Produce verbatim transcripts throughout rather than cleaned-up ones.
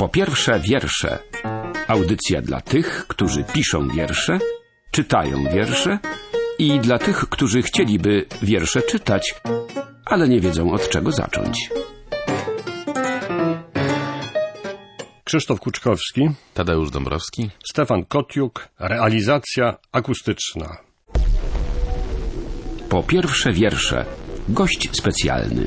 Po pierwsze wiersze. Audycja dla tych, którzy piszą wiersze, czytają wiersze i dla tych, którzy chcieliby wiersze czytać, ale nie wiedzą od czego zacząć. Krzysztof Kuczkowski, Tadeusz Dąbrowski, Stefan Kotiuk, realizacja akustyczna. Po pierwsze wiersze. Gość specjalny.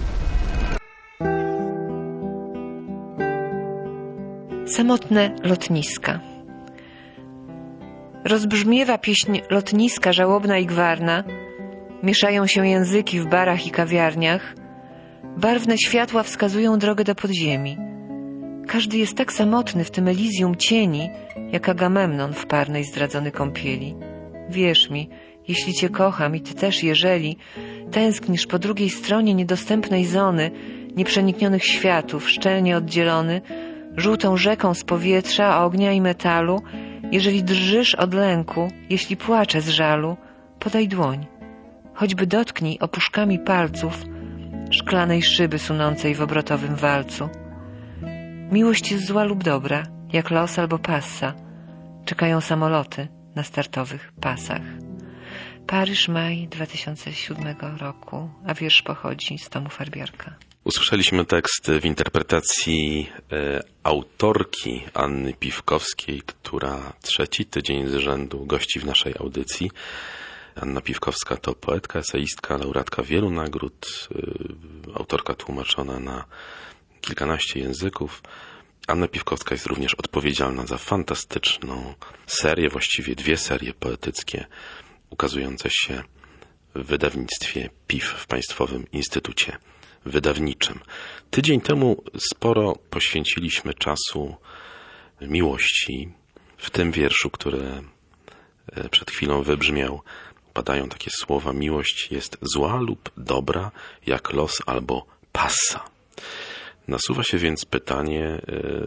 Samotne lotniska. Rozbrzmiewa pieśń lotniska żałobna i gwarna. Mieszają się języki w barach i kawiarniach. Barwne światła wskazują drogę do podziemi. Każdy jest tak samotny w tym Elizjum cieni, jak Agamemnon w parnej zdradzony kąpieli. Wierz mi, jeśli cię kocham i ty też, jeżeli tęsknisz po drugiej stronie niedostępnej zony, nieprzeniknionych światów, szczelnie oddzielony, żółtą rzeką z powietrza, ognia i metalu, jeżeli drżysz od lęku, jeśli płaczę z żalu, podaj dłoń, choćby dotknij opuszkami palców szklanej szyby sunącej w obrotowym walcu. Miłość jest zła lub dobra, jak los albo passa. Czekają samoloty na startowych pasach. Paryż, maj dwa tysiące siódmego roku, a wiersz pochodzi z tomu Farbiarka. Usłyszeliśmy tekst w interpretacji e, autorki Anny Piwkowskiej, która trzeci tydzień z rzędu gości w naszej audycji. Anna Piwkowska to poetka, eseistka, laureatka wielu nagród, e, autorka tłumaczona na kilkanaście języków. Anna Piwkowska jest również odpowiedzialna za fantastyczną serię, właściwie dwie serie poetyckie ukazujące się w wydawnictwie P I F w Państwowym Instytucie Wydawniczym. Tydzień temu sporo poświęciliśmy czasu miłości. W tym wierszu, który przed chwilą wybrzmiał, padają takie słowa: miłość jest zła lub dobra, jak los albo passa. Nasuwa się więc pytanie,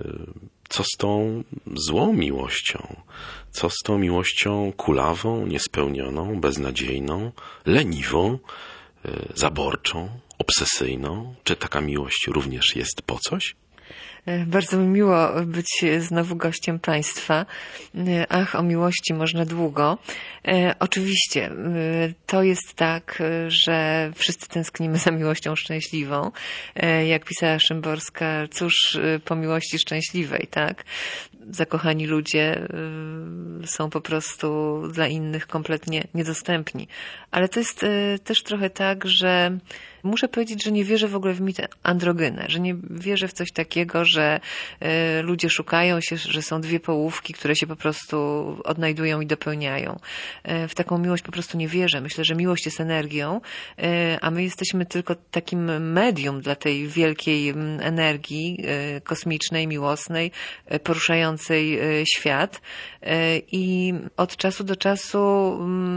co z tą złą miłością? Co z tą miłością kulawą, niespełnioną, beznadziejną, leniwą, zaborczą, obsesyjną? Czy taka miłość również jest po coś? Bardzo mi miło być znowu gościem Państwa. Ach, o miłości można długo. E, oczywiście, to jest tak, że wszyscy tęsknimy za miłością szczęśliwą. E, jak pisała Szymborska, cóż po miłości szczęśliwej, tak? Zakochani ludzie y, są po prostu dla innych kompletnie niedostępni. Ale to jest y, też trochę tak, że muszę powiedzieć, że nie wierzę w ogóle w mit androgynę, że nie wierzę w coś takiego, że y, ludzie szukają się, że są dwie połówki, które się po prostu odnajdują i dopełniają. Y, w taką miłość po prostu nie wierzę. Myślę, że miłość jest energią, y, a my jesteśmy tylko takim medium dla tej wielkiej y, energii y, kosmicznej, miłosnej, y, poruszającej świat. Y, I od czasu do czasu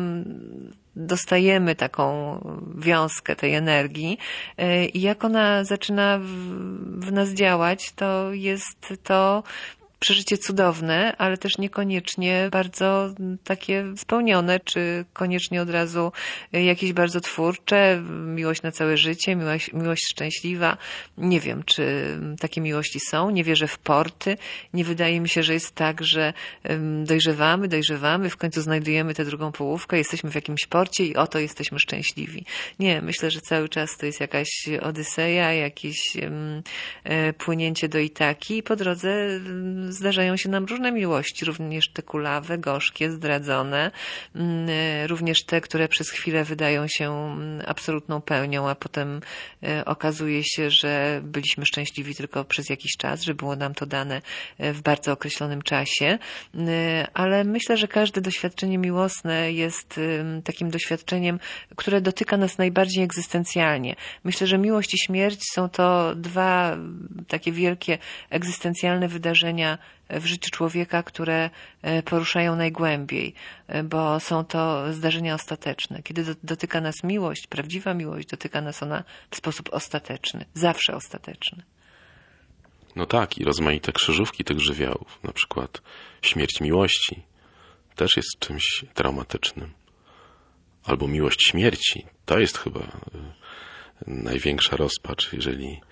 y, dostajemy taką wiązkę tej energii i jak ona zaczyna w, w nas działać, to jest to przeżycie cudowne, ale też niekoniecznie bardzo takie spełnione, czy koniecznie od razu jakieś bardzo twórcze, miłość na całe życie, miłość, miłość szczęśliwa. Nie wiem, czy takie miłości są. Nie wierzę w porty. Nie wydaje mi się, że jest tak, że dojrzewamy, dojrzewamy, w końcu znajdujemy tę drugą połówkę, jesteśmy w jakimś porcie i oto jesteśmy szczęśliwi. Nie, myślę, że cały czas to jest jakaś odyseja, jakieś um, płynięcie do Itaki i po drodze zdarzają się nam różne miłości, również te kulawe, gorzkie, zdradzone, również te, które przez chwilę wydają się absolutną pełnią, a potem okazuje się, że byliśmy szczęśliwi tylko przez jakiś czas, że było nam to dane w bardzo określonym czasie, ale myślę, że każde doświadczenie miłosne jest takim doświadczeniem, które dotyka nas najbardziej egzystencjalnie. Myślę, że miłość i śmierć są to dwa takie wielkie egzystencjalne wydarzenia w życiu człowieka, które poruszają najgłębiej, bo są to zdarzenia ostateczne. Kiedy dotyka nas miłość, prawdziwa miłość, dotyka nas ona w sposób ostateczny, zawsze ostateczny. No tak, i rozmaite krzyżówki tych żywiołów, na przykład śmierć miłości, też jest czymś traumatycznym. Albo miłość śmierci, to jest chyba największa rozpacz, jeżeli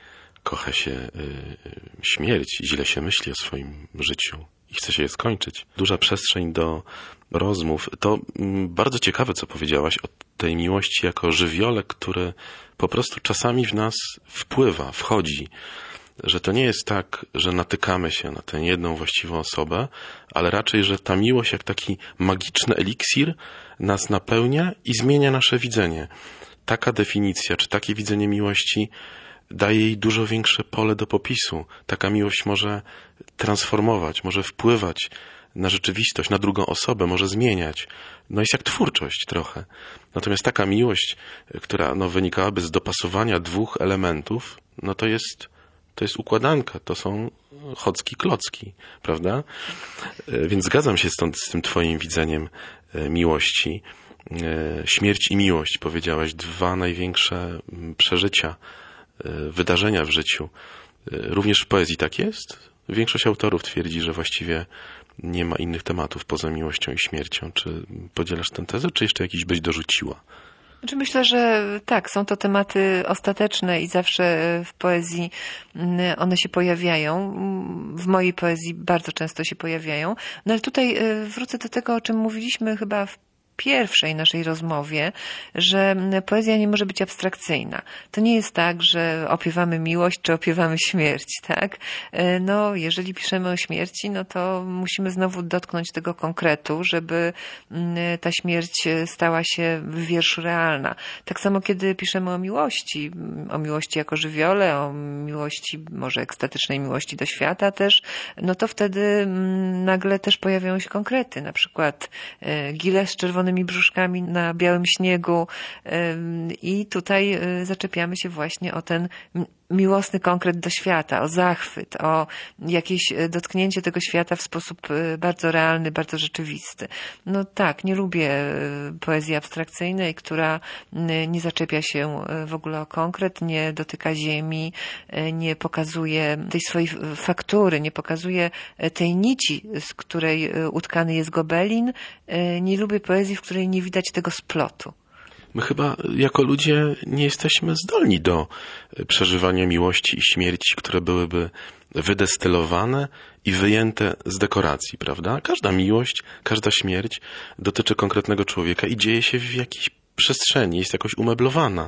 kocha się y, śmierć i źle się myśli o swoim życiu i chce się je skończyć. Duża przestrzeń do rozmów. To mm, bardzo ciekawe, co powiedziałaś o tej miłości jako żywiole, który po prostu czasami w nas wpływa, wchodzi. Że to nie jest tak, że natykamy się na tę jedną właściwą osobę, ale raczej, że ta miłość jak taki magiczny eliksir nas napełnia i zmienia nasze widzenie. Taka definicja, czy takie widzenie miłości daje jej dużo większe pole do popisu. Taka miłość może transformować, może wpływać na rzeczywistość, na drugą osobę, może zmieniać. No jest jak twórczość trochę. Natomiast taka miłość, która no, wynikałaby z dopasowania dwóch elementów, no to jest To jest układanka, to są chocki klocki, prawda? Więc zgadzam się stąd z tym twoim widzeniem miłości. Śmierć i miłość, powiedziałaś, dwa największe przeżycia, wydarzenia w życiu. Również w poezji tak jest? Większość autorów twierdzi, że właściwie nie ma innych tematów poza miłością i śmiercią. Czy podzielasz tę tezę, czy jeszcze jakiś byś dorzuciła? Znaczy myślę, że tak, są to tematy ostateczne i zawsze w poezji one się pojawiają. W mojej poezji bardzo często się pojawiają. No ale tutaj wrócę do tego, o czym mówiliśmy chyba w pierwszej naszej rozmowie, że poezja nie może być abstrakcyjna. To nie jest tak, że opiewamy miłość, czy opiewamy śmierć, tak? No, jeżeli piszemy o śmierci, no to musimy znowu dotknąć tego konkretu, żeby ta śmierć stała się w wierszu realna. Tak samo, kiedy piszemy o miłości, o miłości jako żywiole, o miłości, może ekstatycznej miłości do świata też, no to wtedy nagle też pojawiają się konkrety, na przykład Gile z czerwonymi brzuszkami na białym śniegu i tutaj zaczepiamy się właśnie o ten miłosny konkret do świata, o zachwyt, o jakieś dotknięcie tego świata w sposób bardzo realny, bardzo rzeczywisty. No tak, nie lubię poezji abstrakcyjnej, która nie zaczepia się w ogóle o konkret, nie dotyka ziemi, nie pokazuje tej swojej faktury, nie pokazuje tej nici, z której utkany jest gobelin. Nie lubię poezji, w której nie widać tego splotu. My chyba jako ludzie nie jesteśmy zdolni do przeżywania miłości i śmierci, które byłyby wydestylowane i wyjęte z dekoracji, prawda? Każda miłość, każda śmierć dotyczy konkretnego człowieka i dzieje się w jakiejś przestrzeni, jest jakoś umeblowana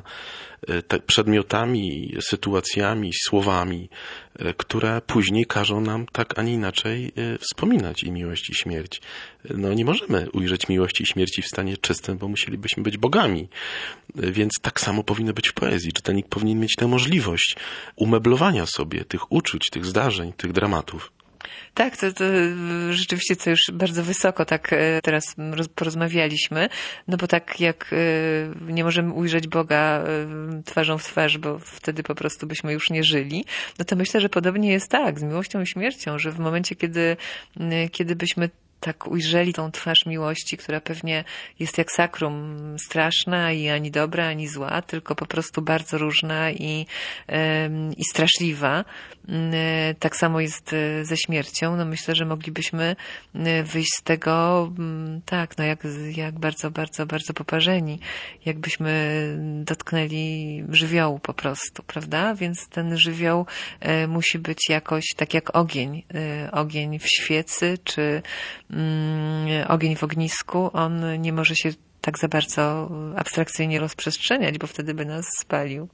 przedmiotami, sytuacjami, słowami, które później każą nam tak, a nie inaczej wspominać i miłość, i śmierć. No nie możemy ujrzeć miłości i śmierci w stanie czystym, bo musielibyśmy być bogami. Więc tak samo powinno być w poezji. Czytelnik powinien mieć tę możliwość umeblowania sobie tych uczuć, tych zdarzeń, tych dramatów. Tak, to, to rzeczywiście to już bardzo wysoko tak teraz porozmawialiśmy, no bo tak jak nie możemy ujrzeć Boga twarzą w twarz, bo wtedy po prostu byśmy już nie żyli, no to myślę, że podobnie jest tak z miłością i śmiercią, że w momencie, kiedy, kiedy byśmy tak ujrzeli tą twarz miłości, która pewnie jest jak sakrum, straszna i ani dobra, ani zła, tylko po prostu bardzo różna i, i straszliwa. Tak samo jest ze śmiercią. No myślę, że moglibyśmy wyjść z tego tak, no jak, jak bardzo, bardzo, bardzo poparzeni, jakbyśmy dotknęli żywiołu po prostu, prawda? Więc ten żywioł musi być jakoś tak jak ogień. Ogień w świecy, czy ogień w ognisku, on nie może się tak za bardzo abstrakcyjnie rozprzestrzeniać, bo wtedy by nas spalił.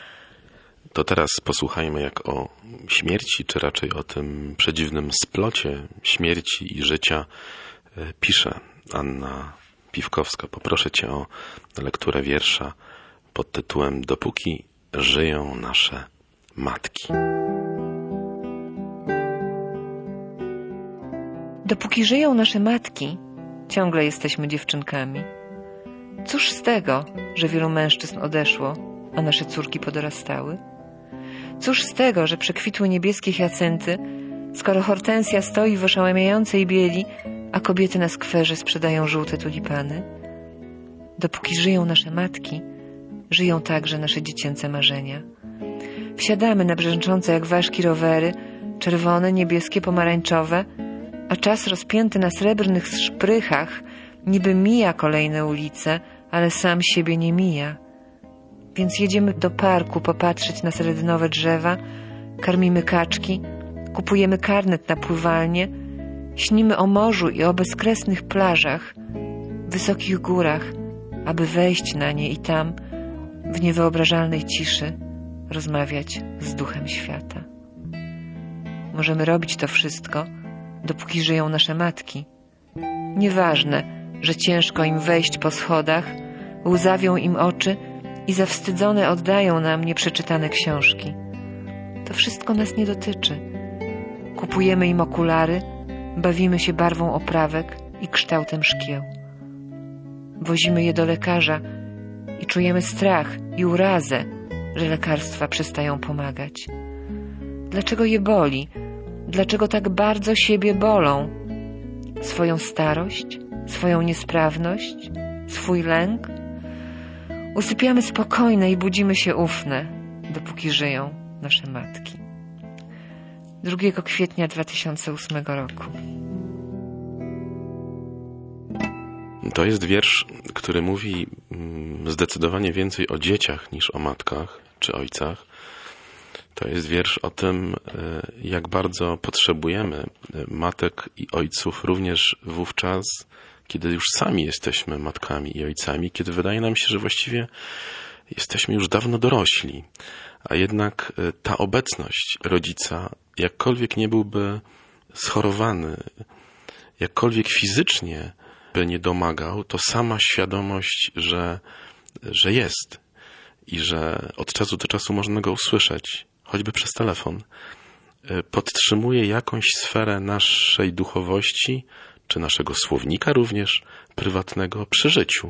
To teraz posłuchajmy jak o śmierci, czy raczej o tym przedziwnym splocie śmierci i życia pisze Anna Piwkowska. Poproszę cię o lekturę wiersza pod tytułem Dopóki żyją nasze matki. Dopóki żyją nasze matki, ciągle jesteśmy dziewczynkami. Cóż z tego, że wielu mężczyzn odeszło, a nasze córki podorastały? Cóż z tego, że przekwitły niebieskie hiacynty, skoro hortensja stoi w oszałamiającej bieli, a kobiety na skwerze sprzedają żółte tulipany? Dopóki żyją nasze matki, żyją także nasze dziecięce marzenia. Wsiadamy na brzęczące jak ważki rowery, czerwone, niebieskie, pomarańczowe, a czas rozpięty na srebrnych szprychach niby mija kolejne ulice, ale sam siebie nie mija. Więc jedziemy do parku popatrzeć na sredynowe drzewa, karmimy kaczki, kupujemy karnet na pływalnię, śnimy o morzu i o bezkresnych plażach, wysokich górach, aby wejść na nie i tam, w niewyobrażalnej ciszy, rozmawiać z duchem świata. Możemy robić to wszystko, dopóki żyją nasze matki. Nieważne, że ciężko im wejść po schodach, łzawią im oczy i zawstydzone oddają nam nieprzeczytane książki. To wszystko nas nie dotyczy. Kupujemy im okulary, bawimy się barwą oprawek i kształtem szkieł. Wozimy je do lekarza i czujemy strach i urazę, że lekarstwa przestają pomagać. Dlaczego je boli? Dlaczego tak bardzo siebie bolą? Swoją starość? Swoją niesprawność? Swój lęk? Usypiamy spokojne i budzimy się ufne, dopóki żyją nasze matki. drugiego kwietnia dwa tysiące ósmego roku. To jest wiersz, który mówi zdecydowanie więcej o dzieciach niż o matkach czy ojcach. To jest wiersz o tym, jak bardzo potrzebujemy matek i ojców również wówczas, kiedy już sami jesteśmy matkami i ojcami, kiedy wydaje nam się, że właściwie jesteśmy już dawno dorośli, a jednak ta obecność rodzica, jakkolwiek nie byłby schorowany, jakkolwiek fizycznie by nie domagał, to sama świadomość, że, że jest i że od czasu do czasu można go usłyszeć, choćby przez telefon, podtrzymuje jakąś sferę naszej duchowości, czy naszego słownika również prywatnego przy życiu.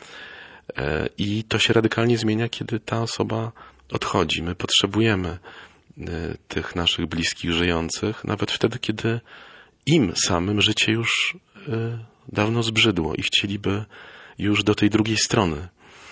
I to się radykalnie zmienia, kiedy ta osoba odchodzi. My potrzebujemy tych naszych bliskich żyjących, nawet wtedy, kiedy im samym życie już dawno zbrzydło i chcieliby już do tej drugiej strony.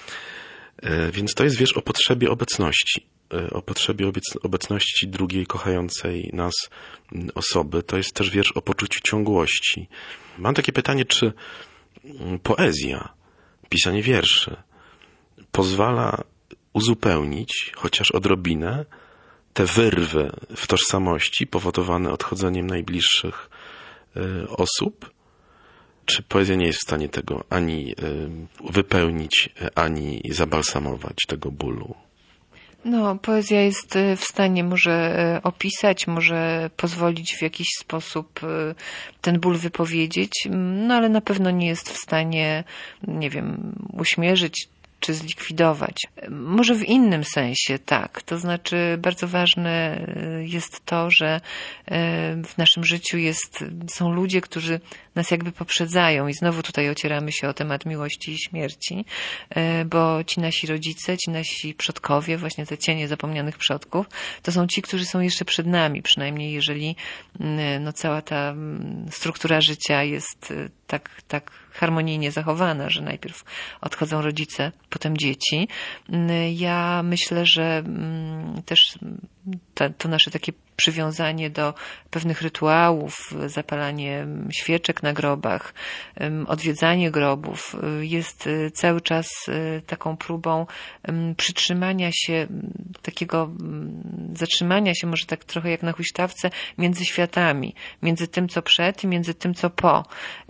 Więc to jest wiersz o potrzebie obecności, o potrzebie obecności drugiej kochającej nas osoby. To jest też wiersz o poczuciu ciągłości. Mam takie pytanie, czy poezja, pisanie wierszy pozwala uzupełnić chociaż odrobinę te wyrwy w tożsamości powodowane odchodzeniem najbliższych osób? Czy poezja nie jest w stanie tego ani wypełnić, ani zabalsamować tego bólu? No, poezja jest w stanie może opisać, może pozwolić w jakiś sposób ten ból wypowiedzieć, no ale na pewno nie jest w stanie, nie wiem, uśmierzyć czy zlikwidować. Może w innym sensie, tak. To znaczy bardzo ważne jest to, że w naszym życiu jest, są ludzie, którzy nas jakby poprzedzają i znowu tutaj ocieramy się o temat miłości i śmierci, bo ci nasi rodzice, ci nasi przodkowie, właśnie te cienie zapomnianych przodków, to są ci, którzy są jeszcze przed nami, przynajmniej jeżeli no, cała ta struktura życia jest tak, tak harmonijnie zachowana, że najpierw odchodzą rodzice, potem dzieci. Ja myślę, że też to, to nasze takie przywiązanie do pewnych rytuałów, zapalanie świeczek na grobach, odwiedzanie grobów jest cały czas taką próbą przytrzymania się, takiego zatrzymania się, może tak trochę jak na huśtawce, między światami, między tym, co przed i między tym, co po.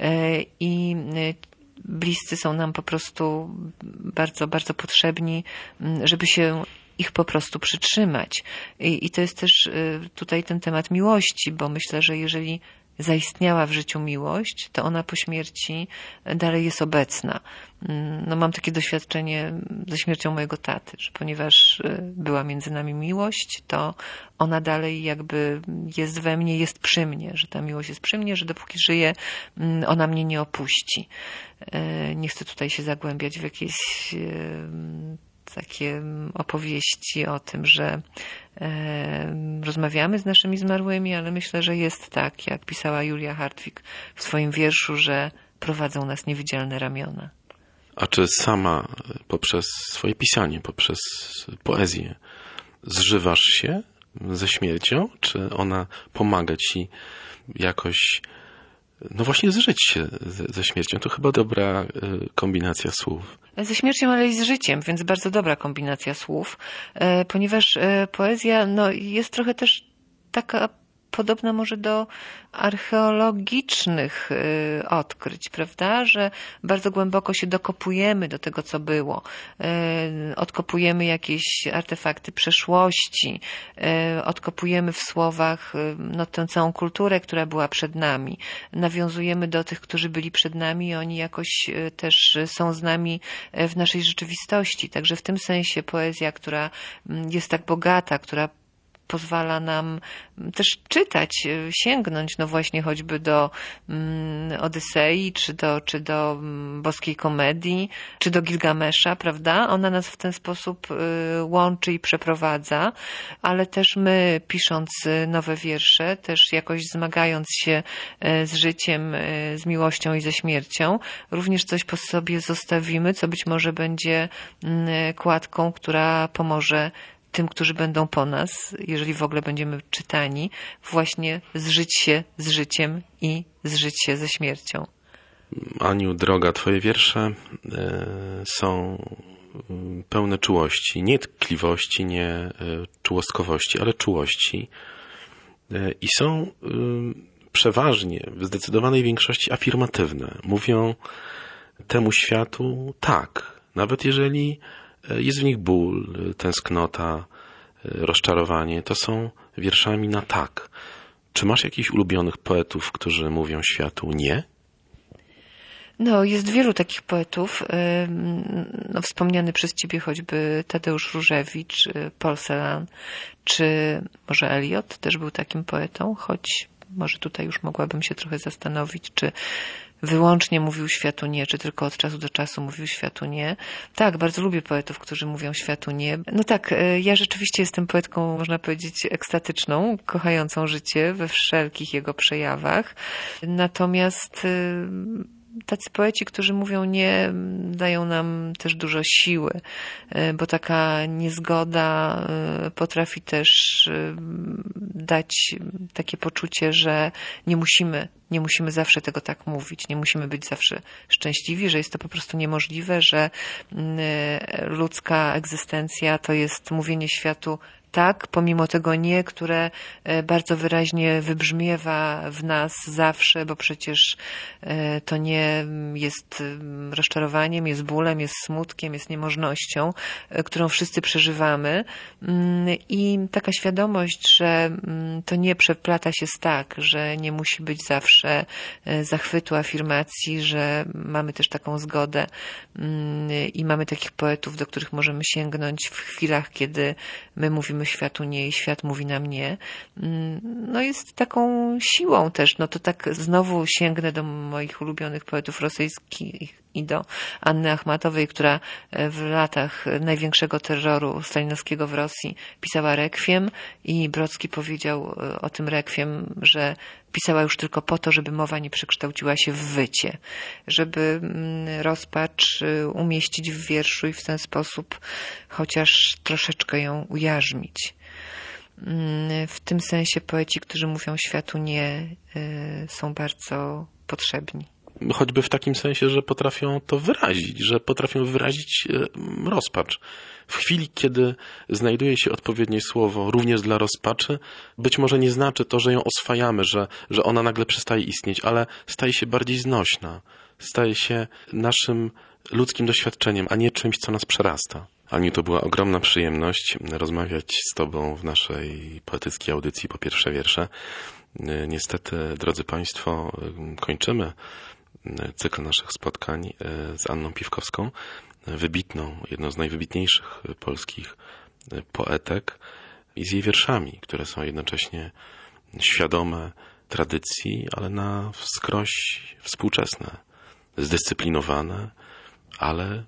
I bliscy są nam po prostu bardzo, bardzo potrzebni, żeby się ich po prostu przytrzymać. I, I to jest też tutaj ten temat miłości, bo myślę, że jeżeli zaistniała w życiu miłość, to ona po śmierci dalej jest obecna. No, mam takie doświadczenie ze śmiercią mojego taty, że ponieważ była między nami miłość, to ona dalej jakby jest we mnie, jest przy mnie, że ta miłość jest przy mnie, że dopóki żyję, ona mnie nie opuści. Nie chcę tutaj się zagłębiać w jakieś takie opowieści o tym, że e, rozmawiamy z naszymi zmarłymi, ale myślę, że jest tak, jak pisała Julia Hartwig w swoim wierszu, że prowadzą nas niewidzialne ramiona. A czy sama poprzez swoje pisanie, poprzez poezję zżywasz się ze śmiercią? Czy ona pomaga ci jakoś no właśnie zżyć się ze śmiercią. To chyba dobra kombinacja słów. Ze śmiercią, ale i z życiem, więc bardzo dobra kombinacja słów, ponieważ poezja no, jest trochę też taka podobna może do archeologicznych odkryć, prawda? Że bardzo głęboko się dokopujemy do tego, co było. Odkopujemy jakieś artefakty przeszłości, odkopujemy w słowach no, tę całą kulturę, która była przed nami. Nawiązujemy do tych, którzy byli przed nami i oni jakoś też są z nami w naszej rzeczywistości. Także w tym sensie poezja, która jest tak bogata, która pozwala nam też czytać, sięgnąć no właśnie choćby do mm, Odysei, czy do, czy do mm, Boskiej Komedii, czy do Gilgamesza, prawda? Ona nas w ten sposób y, łączy i przeprowadza, ale też my, pisząc nowe wiersze, też jakoś zmagając się y, z życiem, y, z miłością i ze śmiercią, również coś po sobie zostawimy, co być może będzie y, kładką, która pomoże tym, którzy będą po nas, jeżeli w ogóle będziemy czytani, właśnie zżyć się z życiem i zżyć się ze śmiercią. Aniu, droga, twoje wiersze y, są pełne czułości, nie tkliwości, nie y, czułostkowości, ale czułości. Y, I są y, przeważnie, w zdecydowanej większości afirmatywne. Mówią temu światu tak, nawet jeżeli jest w nich ból, tęsknota, rozczarowanie. To są wierszami na tak. Czy masz jakichś ulubionych poetów, którzy mówią światu nie? No, jest wielu takich poetów. No, wspomniany przez ciebie choćby Tadeusz Różewicz, Paul Celan, czy może Eliot też był takim poetą, choć może tutaj już mogłabym się trochę zastanowić, czy wyłącznie mówił światu nie, czy tylko od czasu do czasu mówił światu nie. Tak, bardzo lubię poetów, którzy mówią światu nie. No tak, ja rzeczywiście jestem poetką, można powiedzieć, ekstatyczną, kochającą życie we wszelkich jego przejawach. Natomiast tacy poeci, którzy mówią nie, dają nam też dużo siły, bo taka niezgoda potrafi też dać takie poczucie, że nie musimy, nie musimy zawsze tego tak mówić, nie musimy być zawsze szczęśliwi, że jest to po prostu niemożliwe, że ludzka egzystencja to jest mówienie światu tak, pomimo tego nie, które bardzo wyraźnie wybrzmiewa w nas zawsze, bo przecież to nie jest rozczarowaniem, jest bólem, jest smutkiem, jest niemożnością, którą wszyscy przeżywamy. I taka świadomość, że to nie przeplata się z tak, że nie musi być zawsze zachwytu, afirmacji, że mamy też taką zgodę i mamy takich poetów, do których możemy sięgnąć w chwilach, kiedy my mówimy światu nie i świat mówi nam nie, no jest taką siłą też. No to tak znowu sięgnę do moich ulubionych poetów rosyjskich i do Anny Achmatowej, która w latach największego terroru stalinowskiego w Rosji pisała rekwiem i Brodski powiedział o tym rekwiem, że pisała już tylko po to, żeby mowa nie przekształciła się w wycie, żeby rozpacz umieścić w wierszu i w ten sposób chociaż troszeczkę ją ujarzmić. W tym sensie poeci, którzy mówią światu nie, są bardzo potrzebni. Choćby w takim sensie, że potrafią to wyrazić, że potrafią wyrazić rozpacz. W chwili, kiedy znajduje się odpowiednie słowo również dla rozpaczy, być może nie znaczy to, że ją oswajamy, że, że ona nagle przestaje istnieć, ale staje się bardziej znośna, staje się naszym ludzkim doświadczeniem, a nie czymś, co nas przerasta. Aniu, to była ogromna przyjemność rozmawiać z tobą w naszej poetyckiej audycji Po pierwsze wiersze. Niestety, drodzy państwo, kończymy cykl naszych spotkań z Anną Piwkowską, wybitną, jedną z najwybitniejszych polskich poetek i z jej wierszami, które są jednocześnie świadome tradycji, ale na wskroś współczesne, zdyscyplinowane, ale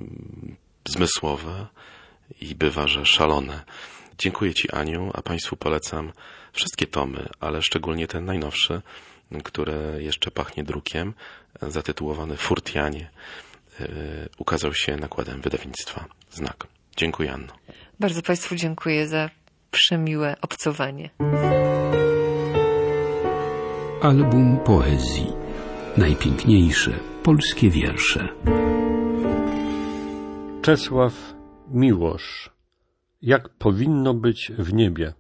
zmysłowe i bywa, że szalone. Dziękuję ci, Aniu, a państwu polecam wszystkie tomy, ale szczególnie ten najnowszy, który jeszcze pachnie drukiem, zatytułowany Furtianie. Ukazał się nakładem wydawnictwa Znak. Dziękuję, Anno. Bardzo państwu dziękuję za przemiłe obcowanie. Album poezji. Najpiękniejsze polskie wiersze. Czesław Miłosz. Jak powinno być w niebie.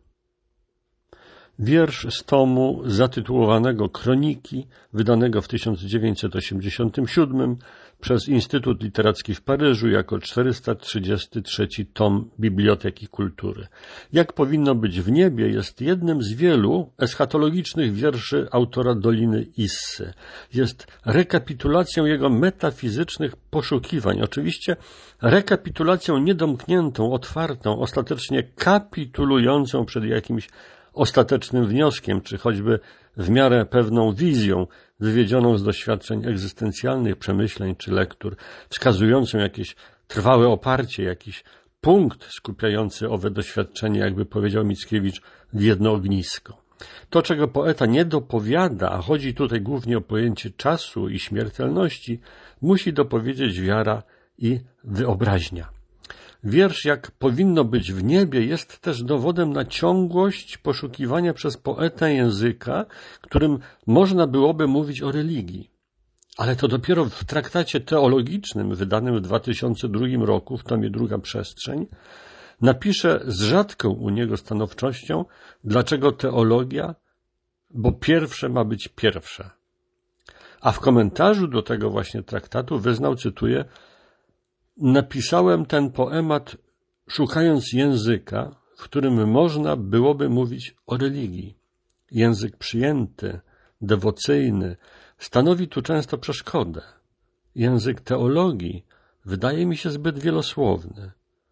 Wiersz z tomu zatytułowanego Kroniki, wydanego w tysiąc dziewięćset osiemdziesiątym siódmym przez Instytut Literacki w Paryżu jako czterysta trzydziesty trzeci tom Biblioteki Kultury. Jak powinno być w niebie jest jednym z wielu eschatologicznych wierszy autora Doliny Issy. Jest rekapitulacją jego metafizycznych poszukiwań. Oczywiście rekapitulacją niedomkniętą, otwartą, ostatecznie kapitulującą przed jakimś ostatecznym wnioskiem, czy choćby w miarę pewną wizją wywiedzioną z doświadczeń egzystencjalnych, przemyśleń czy lektur, wskazującą jakieś trwałe oparcie, jakiś punkt skupiający owe doświadczenie, jakby powiedział Mickiewicz, w jedno ognisko. To, czego poeta nie dopowiada, a chodzi tutaj głównie o pojęcie czasu i śmiertelności, musi dopowiedzieć wiara i wyobraźnia. Wiersz, jak powinno być w niebie, jest też dowodem na ciągłość poszukiwania przez poetę języka, którym można byłoby mówić o religii. Ale to dopiero w traktacie teologicznym, wydanym w dwa tysiące drugim roku, w tomie Druga Przestrzeń, napisze z rzadką u niego stanowczością, dlaczego teologia, bo pierwsze ma być pierwsze. A w komentarzu do tego właśnie traktatu wyznał, cytuję, napisałem ten poemat szukając języka, w którym można byłoby mówić o religii. Język przyjęty, dewocyjny stanowi tu często przeszkodę. Język teologii wydaje mi się zbyt wielosłowny.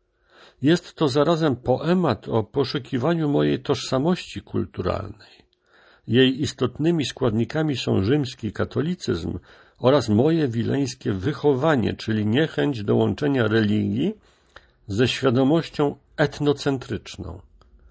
Jest to zarazem poemat o poszukiwaniu mojej tożsamości kulturalnej. Jej istotnymi składnikami są rzymski katolicyzm oraz moje wileńskie wychowanie, czyli niechęć do łączenia religii ze świadomością etnocentryczną.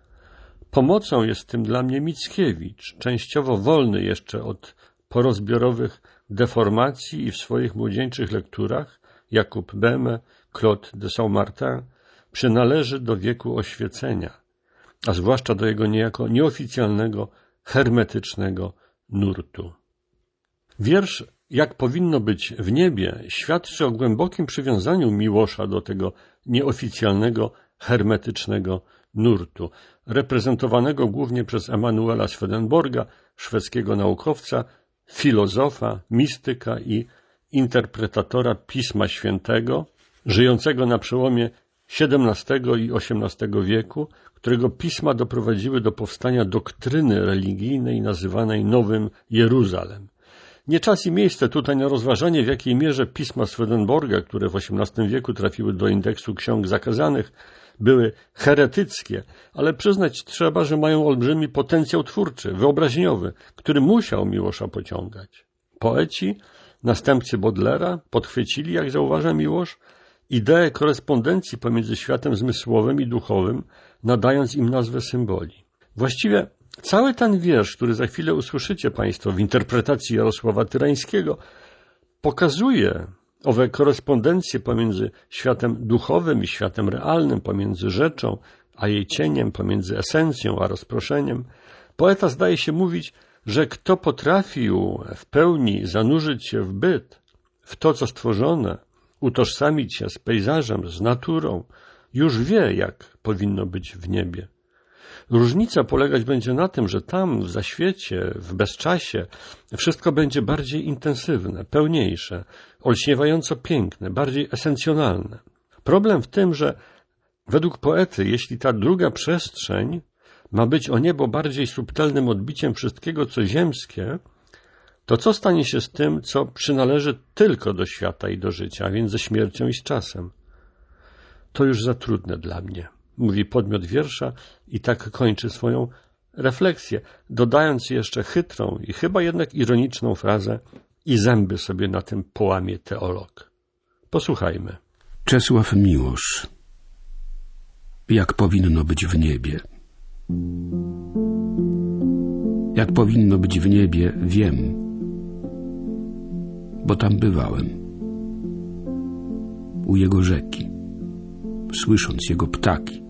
Pomocą jest tym dla mnie Mickiewicz, częściowo wolny jeszcze od porozbiorowych deformacji i w swoich młodzieńczych lekturach, Jakub Böhme, Claude de Saint-Martin, przynależy do wieku oświecenia, a zwłaszcza do jego niejako nieoficjalnego, hermetycznego nurtu. Wiersz Jak powinno być w niebie świadczy o głębokim przywiązaniu Miłosza do tego nieoficjalnego, hermetycznego nurtu, reprezentowanego głównie przez Emanuela Swedenborga, szwedzkiego naukowca, filozofa, mistyka i interpretatora Pisma Świętego, żyjącego na przełomie siedemnastego i osiemnastego wieku, którego pisma doprowadziły do powstania doktryny religijnej nazywanej Nowym Jeruzalem. Nie czas i miejsce tutaj na rozważanie, w jakiej mierze pisma Swedenborga, które w osiemnastym wieku trafiły do indeksu ksiąg zakazanych, były heretyckie, ale przyznać trzeba, że mają olbrzymi potencjał twórczy, wyobraźniowy, który musiał Miłosza pociągać. Poeci, następcy Bodlera, podchwycili, jak zauważa Miłosz, ideę korespondencji pomiędzy światem zmysłowym i duchowym, nadając im nazwę symboli. Właściwie cały ten wiersz, który za chwilę usłyszycie Państwo w interpretacji Jarosława Tyrańskiego, pokazuje owe korespondencje pomiędzy światem duchowym i światem realnym, pomiędzy rzeczą a jej cieniem, pomiędzy esencją a rozproszeniem. Poeta zdaje się mówić, że kto potrafił w pełni zanurzyć się w byt, w to, co stworzone, utożsamić się z pejzażem, z naturą, już wie, jak powinno być w niebie. Różnica polegać będzie na tym, że tam, w zaświecie, w bezczasie, wszystko będzie bardziej intensywne, pełniejsze, olśniewająco piękne, bardziej esencjonalne. Problem w tym, że według poety, jeśli ta druga przestrzeń ma być o niebo bardziej subtelnym odbiciem wszystkiego, co ziemskie, to co stanie się z tym, co przynależy tylko do świata i do życia, a więc ze śmiercią i z czasem? To już za trudne dla mnie, mówi podmiot wiersza i tak kończy swoją refleksję, dodając jeszcze chytrą i chyba jednak ironiczną frazę i zęby sobie na tym połamie teolog. Posłuchajmy. Czesław Miłosz. Jak powinno być w niebie. Jak powinno być w niebie, wiem, bo tam bywałem. U jego rzeki, słysząc jego ptaki.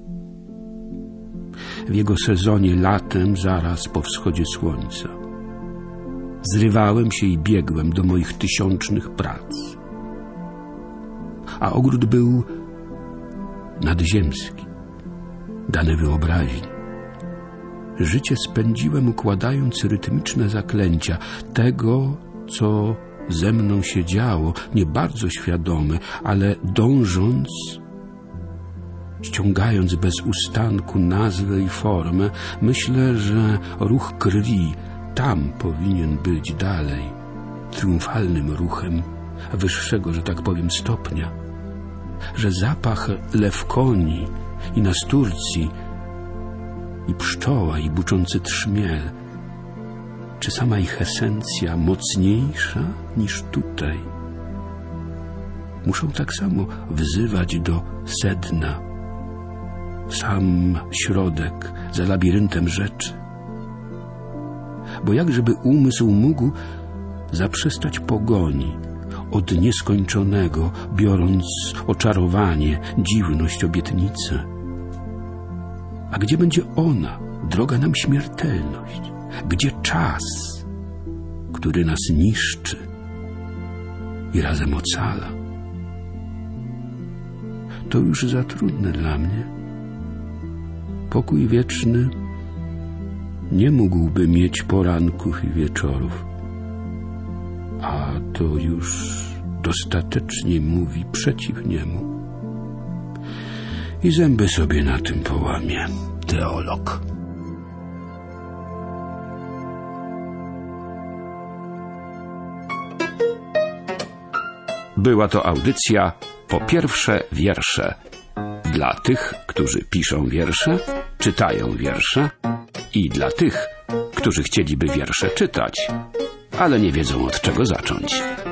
W jego sezonie latem zaraz po wschodzie słońca. zrywałem się i biegłem do moich tysiącznych prac. A ogród był nadziemski, dany wyobraźni. Życie spędziłem układając rytmiczne zaklęcia tego, co ze mną się działo, nie bardzo świadomy, ale dążąc, ściągając bez ustanku nazwę i formę, myślę, że ruch krwi tam powinien być dalej, triumfalnym ruchem wyższego, że tak powiem, stopnia, że zapach lewkoni i nasturcji i pszczoła i buczący trzmiel, czy sama ich esencja mocniejsza niż tutaj, muszą tak samo wzywać do sedna, sam środek za labiryntem rzeczy. Bo jak żeby umysł mógł zaprzestać pogoni od nieskończonego, biorąc oczarowanie, dziwność, obietnicę? A gdzie będzie ona, droga nam śmiertelność? Gdzie czas, który nas niszczy i razem ocala? To już za trudne dla mnie. Pokój wieczny nie mógłby mieć poranków i wieczorów, a to już dostatecznie mówi przeciw niemu. I zęby sobie na tym połamie teolog. Była to audycja Po pierwsze wiersze. Dla tych, którzy piszą wiersze, czytają wiersze i dla tych, którzy chcieliby wiersze czytać, ale nie wiedzą od czego zacząć.